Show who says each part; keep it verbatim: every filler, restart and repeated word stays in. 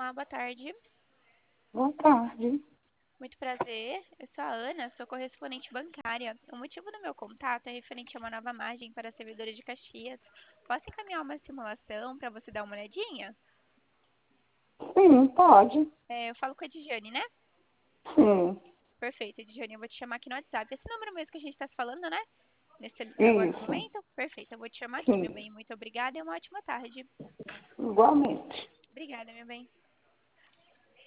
Speaker 1: Olá, boa tarde.
Speaker 2: Boa tarde.
Speaker 1: Muito prazer. Eu sou a Ana, sou correspondente bancária. O motivo do meu contato é referente a uma nova margem para a servidora de Caxias. Posso encaminhar uma simulação para você dar uma olhadinha?
Speaker 2: Sim, pode.
Speaker 1: É, eu falo com a Dijane, né?
Speaker 2: Sim,
Speaker 1: Perfeito, Dijane, eu vou te chamar aqui no WhatsApp. Esse número mesmo que a gente está se falando, né? Nesse agora no
Speaker 2: isso.
Speaker 1: momento? Perfeito, eu vou te chamar aqui, meu
Speaker 2: Sim,
Speaker 1: bem. Muito obrigada e uma ótima tarde.
Speaker 2: igualmente.
Speaker 1: Obrigada, meu bem.